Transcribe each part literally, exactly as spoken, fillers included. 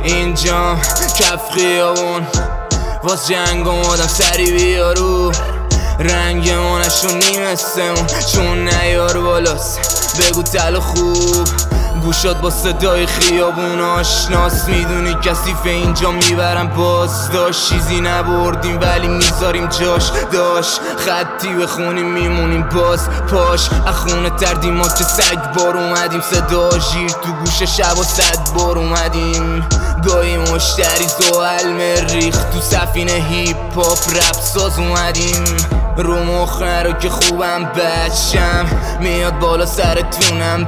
اینجا کف خیابون واس جنگ آمادم سری بیارو رنگ مانشون نیمسته اون چون نیار بالاست بگو تل خوب گوشات با صدای خیابون آشناس میدونی کثیف اینجا میبرم باز داشت چیزی نبردیم ولی میذاریم جاش داشت خطی بخونیم میمونیم باز پاش اخونه تردیم ما که سگ بار اومدیم صدا ژیر تو گوش شب و صد بار اومدیم گاهی مشتری زوال مریخ تو سفینه هیپ هاپ رپ ساز اومدیم رو مخ نرو که خوبم بچم میاد بالا سرتونم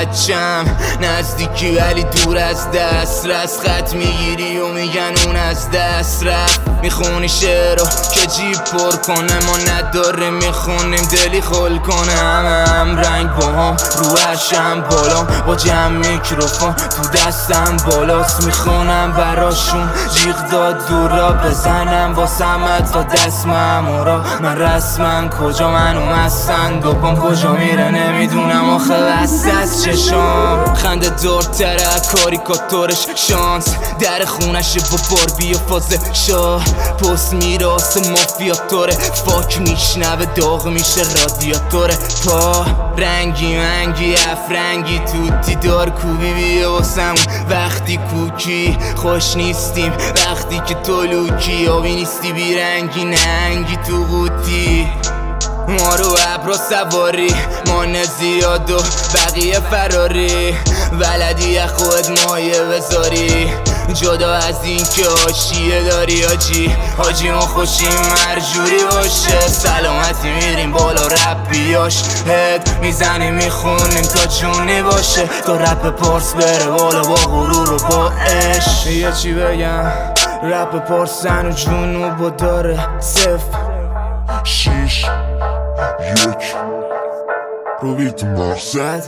بچم نزدیکی ولی دور از دست رس خط میگیری و میگن اون از دست رفت میخونی شعر رو که جیب پر کنه ما نداره میخونیم دلی خل کنه همه هم رنگ با هم رو عرشم بالا با جمع میکروفون تو دستم بالاست میخونم براشون جیغ داد دور را بزنم با سمت تا دست مامورا من رسمن کجا منو مستن دوپام کجا میره نمیدونم آخه بست از چشام خنده دارتره کاریکاتورش شانس در خونش با باربی و فاز شاه پست میراس مافیاتوره فاک میشنوه داغ میشه رادیاتوره پا رنگی منگی افرنگی توتی دار کوبی بیا واسمون وقتی کوکی خوش نیستیم وقتی که تو لوکی آبی نیستی بیرنگی ننگی تو قوطی ما رو ابرا سواری مانه زیاد و بقیه فراری ولدی خود مایه بذاری جدا از این که حاشیه داری آجی حاجی ما خوشیم مرجوری باشه سلامتی میریم بالا رپیاش هد میزنیم میخونیم تا جونی باشه تا رپ پارس بره بالا با غرور و با عشق یه چی بگم رپ پارسن و جنوبو داره صفر شیش یک رو بیت مقصد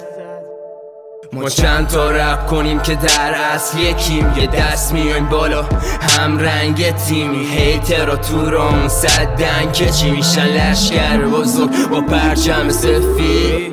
ما چند تا رپ کنیم که در اصل یکیم یه دست میایم بالا هم رنگ تیمی هیتر و تو رامون صدن که چی میشن لشکر بزرگ با پرچم سفید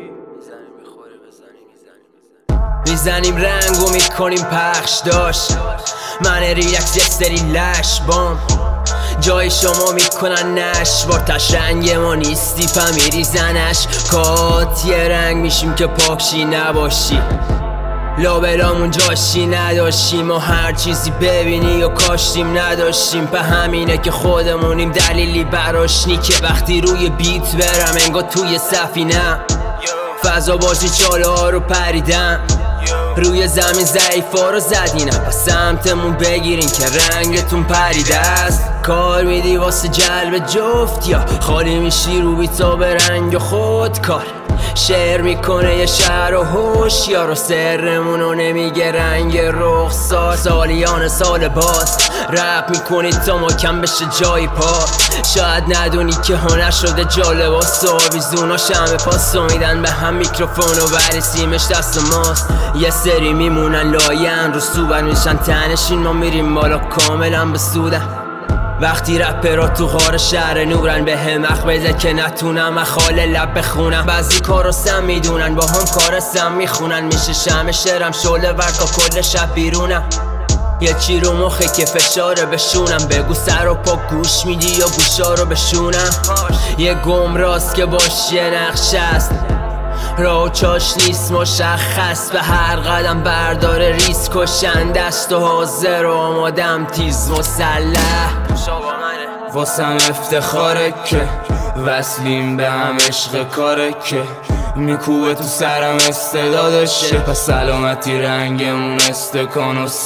میزنیم رنگ و میکنیم پخش داشت من ریلکس یک سری لش بام جای شما میکنن نش بار تشنگ ما نیستی پا میریزنش کات یه رنگ میشیم که پاکشی نباشی لابلامون جاشی نداشتیم و هر چیزی ببینی و کاشتیم نداشتیم په همینه که خودمونیم دلیلی براش نی که وقتی روی بیت برم انگار توی سفینه فضا بازی چاله ها رو پریدم روی زمین ضعیفا رو زدینم پس سمتمون بگیرین که رنگتون پریده است کار میدی واسه جلب جفت یا خالی میشی رو بیتا به رنگ خود کار شعر میکنه یه شهر و هوش یارو سرمونو نمیگه رنگ رخصار سالیان سال باز رپ میکنید تا ما کم بشه جای پا شاید ندونی که هنر شده جالب و ساویزونا شمه پاسو میدن به هم میکروفون و ولی سیمش دست ماست یه سری میمونن لاین رو سوبر میشن تنشین ما میریم بالا کاملا به سودن وقتی رپرا تو غار شهر نورن به هم اخ بزه که نتونم مخاله لب بخونم بعضی کارو سم میدونن با هم کار سم میخونن میشه شم شرم شعله ورکا کل شب بیرونم یه چی رو مخه که فشاره بشونم بگو سر و پا گوش میدی یا گوشا رو بشونم یه گم راست که باش یه نقش است راه و چاش نیست مشخص به هر قدم برداره ریسک و شندست و حاضر و آمادم تیز مسلح واسم افتخاره که وصلیم به هم عشق کاره که میکوبه تو سرم استعدادشه پس سلامتی رنگمون استکان و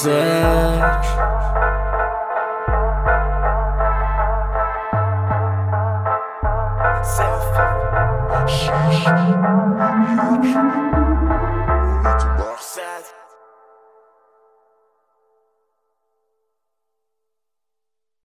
سرک